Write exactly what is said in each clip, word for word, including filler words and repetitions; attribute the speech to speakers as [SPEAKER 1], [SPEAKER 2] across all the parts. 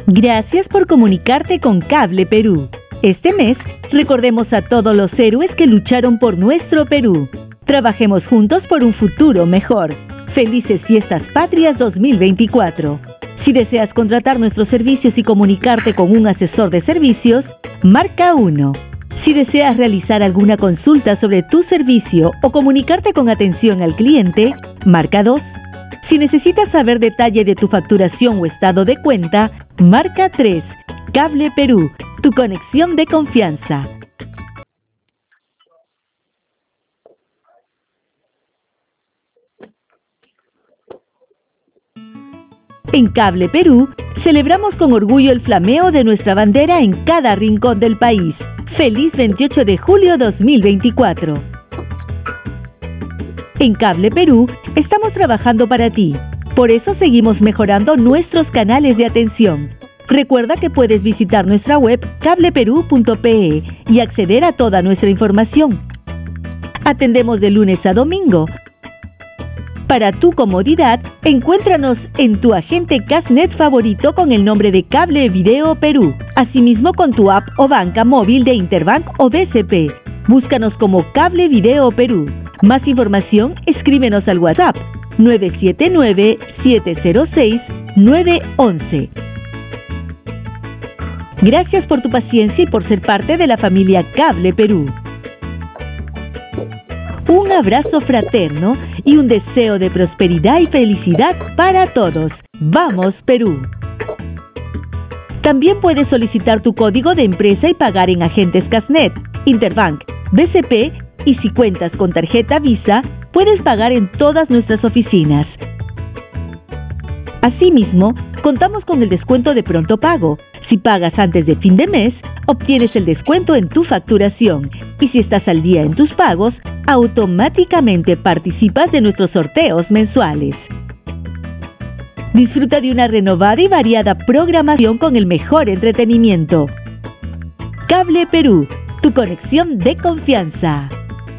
[SPEAKER 1] Gracias por comunicarte con Cable Perú. Este mes, recordemos a todos los héroes que lucharon por nuestro Perú. Trabajemos juntos por un futuro mejor. Felices Fiestas Patrias dos mil veinticuatro. Si deseas contratar nuestros servicios y comunicarte con un asesor de servicios, marca uno. Si deseas realizar alguna consulta sobre tu servicio o comunicarte con atención al cliente, marca dos. Si necesitas saber detalle de tu facturación o estado de cuenta, marca tres. Cable Perú, tu conexión de confianza. En Cable Perú, celebramos con orgullo el flameo de nuestra bandera en cada rincón del país. ¡Feliz veintiocho de julio dos mil veinticuatro! En Cable Perú, estamos trabajando para ti. Por eso seguimos mejorando nuestros canales de atención. Recuerda que puedes visitar nuestra web cable perú punto pe y acceder a toda nuestra información. Atendemos de lunes a domingo. Para tu comodidad, encuéntranos en tu agente Casnet favorito con el nombre de Cable Video Perú. Asimismo con tu app o banca móvil de Interbank o B C P. Búscanos como Cable Video Perú. Más información, escríbenos al WhatsApp nueve siete nueve, siete cero seis, nueve uno uno. Gracias por tu paciencia y por ser parte de la familia Cable Perú. Un abrazo fraterno y un deseo de prosperidad y felicidad para todos. ¡Vamos, Perú! También puedes solicitar tu código de empresa y pagar en agentes Casnet, Interbank, B C P y si cuentas con tarjeta Visa, puedes pagar en todas nuestras oficinas. Asimismo, contamos con el descuento de pronto pago. Si pagas antes de fin de mes, obtienes el descuento en tu facturación. Y si estás al día en tus pagos, automáticamente participas de nuestros sorteos mensuales. Disfruta de una renovada y variada programación con el mejor entretenimiento. Cable Perú, tu conexión de confianza.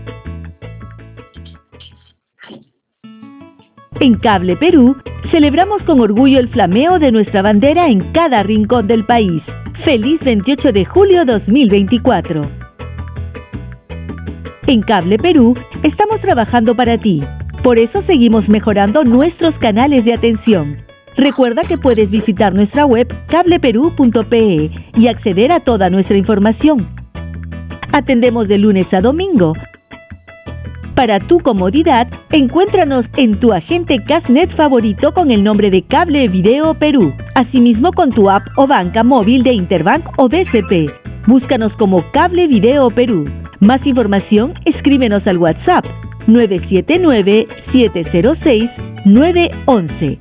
[SPEAKER 1] En Cable Perú, celebramos con orgullo el flameo de nuestra bandera en cada rincón del país. ¡Feliz veintiocho de julio dos mil veinticuatro! En Cable Perú, estamos trabajando para ti. Por eso seguimos mejorando nuestros canales de atención. Recuerda que puedes visitar nuestra web cable perú punto pe y acceder a toda nuestra información. Atendemos de lunes a domingo. Para tu comodidad, encuéntranos en tu agente Casnet favorito con el nombre de Cable Video Perú. Asimismo con tu app o banca móvil de Interbank o B C P. Búscanos como Cable Video Perú. Más información, escríbenos al WhatsApp nueve siete nueve, siete cero seis, nueve uno uno.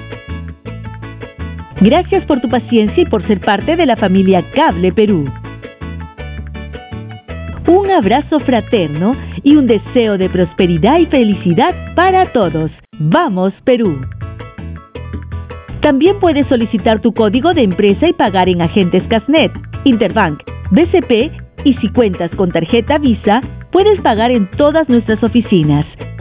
[SPEAKER 1] Gracias por tu paciencia y por ser parte de la familia Cable Perú. Un abrazo fraterno y un deseo de prosperidad y felicidad para todos. ¡Vamos, Perú! También puedes solicitar tu código de empresa y pagar en agentes Casnet, Interbank, B C P y si cuentas con tarjeta Visa, puedes pagar en todas nuestras oficinas.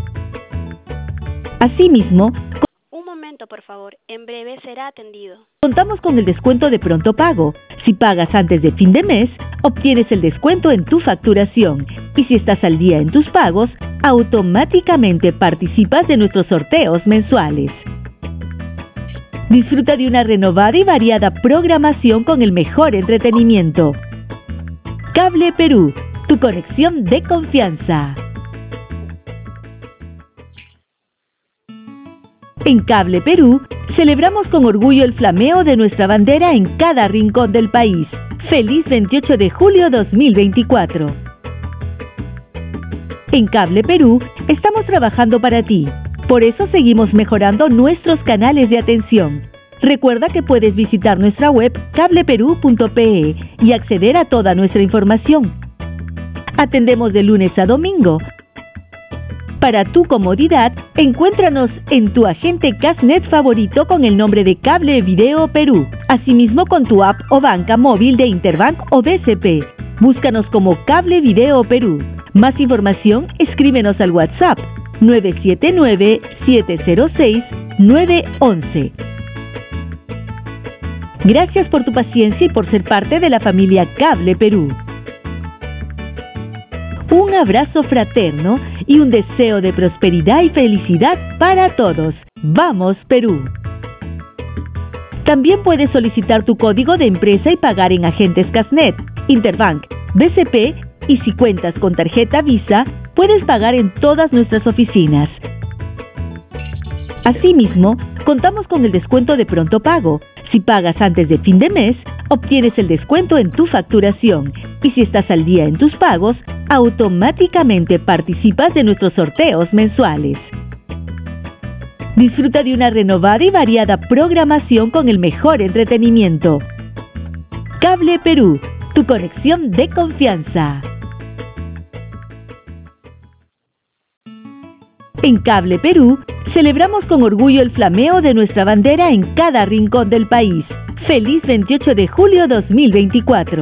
[SPEAKER 1] Asimismo,
[SPEAKER 2] Un momento, por favor. En breve será atendido.
[SPEAKER 1] contamos con el descuento de pronto pago. Si pagas antes de fin de mes, obtienes el descuento en tu facturación. Y si estás al día en tus pagos, automáticamente participas de nuestros sorteos mensuales. Disfruta de una renovada y variada programación con el mejor entretenimiento. Cable Perú, tu conexión de confianza. En Cable Perú, celebramos con orgullo el flameo de nuestra bandera en cada rincón del país. ¡Feliz veintiocho de julio dos mil veinticuatro! En Cable Perú, estamos trabajando para ti. Por eso seguimos mejorando nuestros canales de atención. Recuerda que puedes visitar nuestra web cable perú punto pe y acceder a toda nuestra información. Atendemos de lunes a domingo. Para tu comodidad, encuéntranos en tu agente Casnet favorito con el nombre de Cable Video Perú. Asimismo con tu app o banca móvil de Interbank o B C P. Búscanos como Cable Video Perú. Más información, escríbenos al WhatsApp nueve siete nueve, siete cero seis, nueve uno uno. Gracias por tu paciencia y por ser parte de la familia Cable Perú. Un abrazo fraterno y un deseo de prosperidad y felicidad para todos. ¡Vamos, Perú! También puedes solicitar tu código de empresa y pagar en agentes Casnet, Interbank, B C P y si cuentas con tarjeta Visa, puedes pagar en todas nuestras oficinas. Asimismo, contamos con el descuento de pronto pago. Si pagas antes de fin de mes, obtienes el descuento en tu facturación y si estás al día en tus pagos, automáticamente participas de nuestros sorteos mensuales. Disfruta de una renovada y variada programación con el mejor entretenimiento. Cable Perú, tu conexión de confianza. En Cable Perú, celebramos con orgullo el flameo de nuestra bandera en cada rincón del país. ¡Feliz veintiocho de julio dos mil veinticuatro!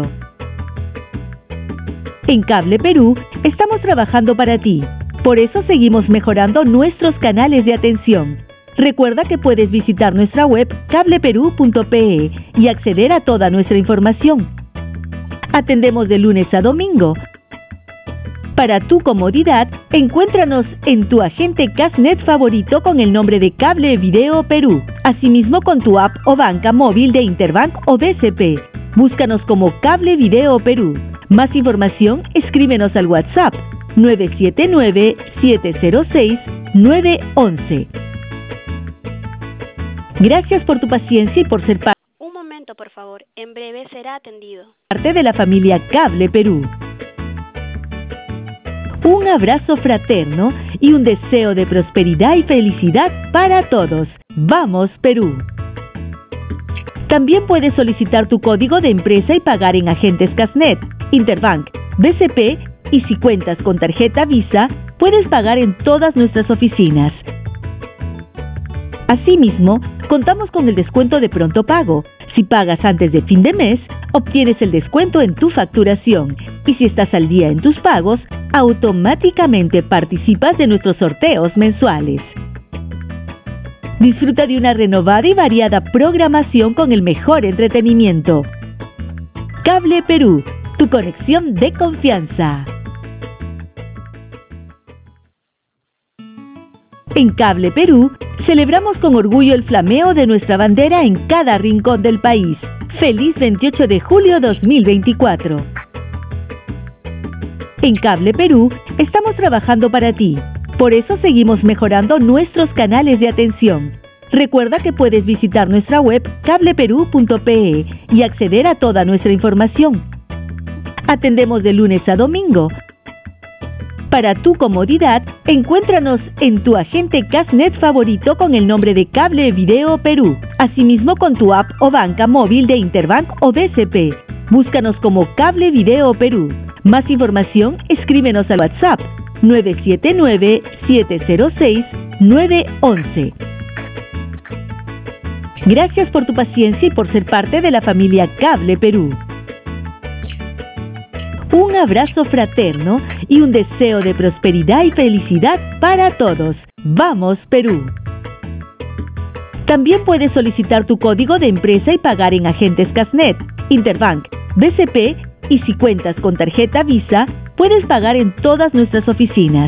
[SPEAKER 1] En Cable Perú, estamos trabajando para ti. Por eso seguimos mejorando nuestros canales de atención. Recuerda que puedes visitar nuestra web cable perú punto pe y acceder a toda nuestra información. Atendemos de lunes a domingo. Para tu comodidad, encuéntranos en tu agente Casnet favorito con el nombre de Cable Video Perú. Asimismo con tu app o banca móvil de Interbank o B C P. Búscanos como Cable Video Perú. Más información, escríbenos al WhatsApp nueve siete nueve, siete cero seis, nueve uno uno. Gracias por tu paciencia y por ser parte
[SPEAKER 2] Un momento, por favor. En breve será atendido.
[SPEAKER 1] de la familia Cable Perú. Un abrazo fraterno y un deseo de prosperidad y felicidad para todos. ¡Vamos, Perú! También puedes solicitar tu código de empresa y pagar en agentes Casnet, Interbank, B C P y si cuentas con tarjeta Visa, puedes pagar en todas nuestras oficinas. Asimismo, contamos con el descuento de pronto pago. Si pagas antes de fin de mes, obtienes el descuento en tu facturación y si estás al día en tus pagos, automáticamente participas de nuestros sorteos mensuales. Disfruta de una renovada y variada programación con el mejor entretenimiento. Cable Perú, tu conexión de confianza. En Cable Perú, celebramos con orgullo el flameo de nuestra bandera en cada rincón del país. ¡Feliz veintiocho de julio dos mil veinticuatro! En Cable Perú, estamos trabajando para ti. Por eso seguimos mejorando nuestros canales de atención. Recuerda que puedes visitar nuestra web cable perú punto pe y acceder a toda nuestra información. Atendemos de lunes a domingo. Para tu comodidad, encuéntranos en tu agente Casnet favorito con el nombre de Cable Video Perú. Asimismo con tu app o banca móvil de Interbank o B C P. Búscanos como Cable Video Perú. Más información, escríbenos al WhatsApp nueve siete nueve, siete cero seis, nueve uno uno. Gracias por tu paciencia y por ser parte de la familia Cable Perú. Un abrazo fraterno y un deseo de prosperidad y felicidad para todos. ¡Vamos, Perú! También puedes solicitar tu código de empresa y pagar en agentes Casnet, Interbank, B C P y si cuentas con tarjeta Visa, puedes pagar en todas nuestras oficinas.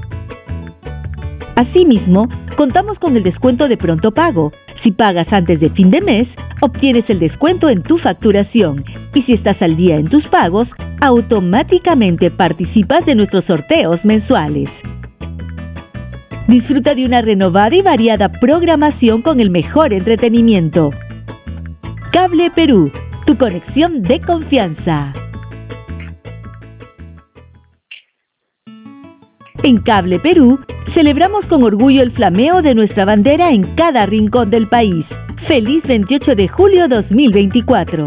[SPEAKER 1] Asimismo, contamos con el descuento de pronto pago. Si pagas antes de fin de mes, obtienes el descuento en tu facturación y si estás al día en tus pagos, automáticamente participas de nuestros sorteos mensuales. Disfruta de una renovada y variada programación con el mejor entretenimiento. Cable Perú, tu conexión de confianza. En Cable Perú, celebramos con orgullo el flameo de nuestra bandera en cada rincón del país. ¡Feliz veintiocho de julio dos mil veinticuatro!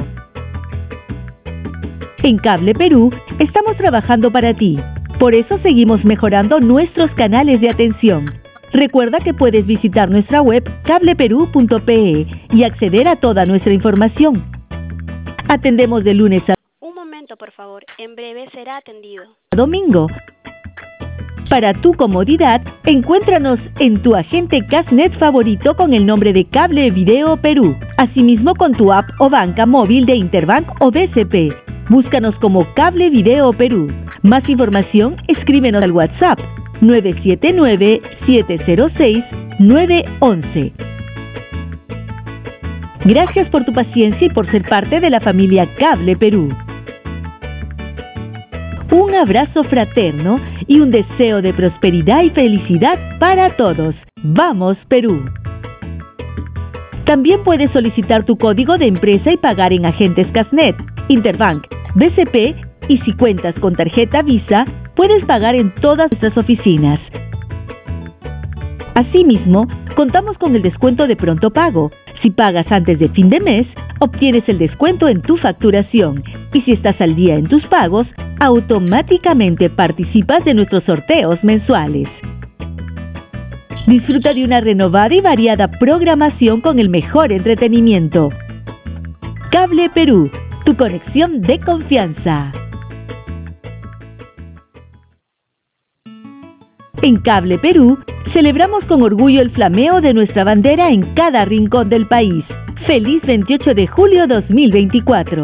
[SPEAKER 1] En Cable Perú, estamos trabajando para ti. Por eso seguimos mejorando nuestros canales de atención. Recuerda que puedes visitar nuestra web cable perú punto pe y acceder a toda nuestra información. Atendemos de lunes a
[SPEAKER 2] Un momento, por favor. En breve será atendido.
[SPEAKER 1] domingo. Para tu comodidad, encuéntranos en tu agente Cashnet favorito con el nombre de Cable Video Perú. Asimismo con tu app o banca móvil de Interbank o B C P. Búscanos como Cable Video Perú. Más información, escríbenos al WhatsApp nueve siete nueve, siete cero seis, nueve uno uno. Gracias por tu paciencia y por ser parte de la familia Cable Perú. Un abrazo fraterno y un deseo de prosperidad y felicidad para todos. ¡Vamos, Perú! También puedes solicitar tu código de empresa y pagar en agentes Cashnet, Interbank, B C P y si cuentas con tarjeta Visa, puedes pagar en todas nuestras oficinas. Asimismo, contamos con el descuento de pronto pago. Si pagas antes de fin de mes, obtienes el descuento en tu facturación. Y si estás al día en tus pagos, automáticamente participas de nuestros sorteos mensuales. Disfruta de una renovada y variada programación con el mejor entretenimiento. Cable Perú, tu conexión de confianza. En Cable Perú, celebramos con orgullo el flameo de nuestra bandera en cada rincón del país. ¡Feliz veintiocho de julio dos mil veinticuatro!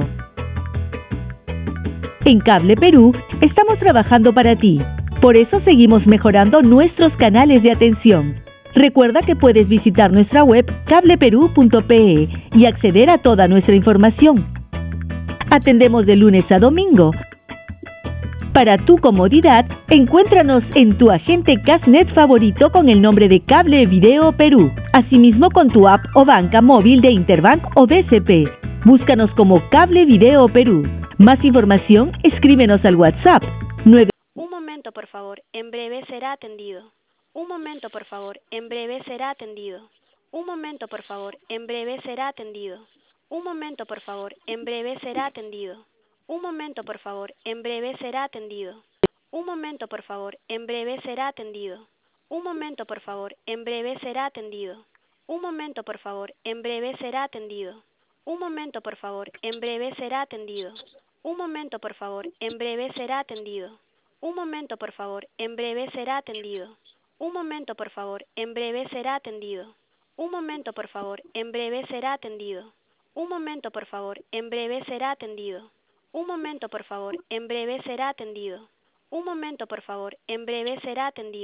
[SPEAKER 1] En Cable Perú, estamos trabajando para ti. Por eso seguimos mejorando nuestros canales de atención. Recuerda que puedes visitar nuestra web cable perú punto pe y acceder a toda nuestra información. Atendemos de lunes a domingo. Para tu comodidad, encuéntranos en tu agente Cashnet favorito con el nombre de Cable Video Perú. Asimismo con tu app o banca móvil de Interbank o B C P. Búscanos como Cable Video Perú. Más información, escríbenos al WhatsApp nueve.
[SPEAKER 2] Un momento, por favor. En breve será atendido. Un momento, por favor. En breve será atendido. Un momento, por favor. En breve será atendido. Un momento, por favor. En breve será atendido. Un momento, por favor. En breve será atendido. Un momento, por favor. En breve será atendido. Un momento, por favor. En breve será atendido. Un momento, por favor. En breve será atendido. Un momento, por favor. En breve será atendido. Un momento, por favor. En breve será atendido. Un momento, por favor. En breve será atendido. Un momento, por favor. En breve será atendido. Un momento, por favor. En breve será atendido. Un momento, por favor. En breve será atendido. Un momento, por favor. En breve será atendido. Un momento, por favor. En breve será atendido.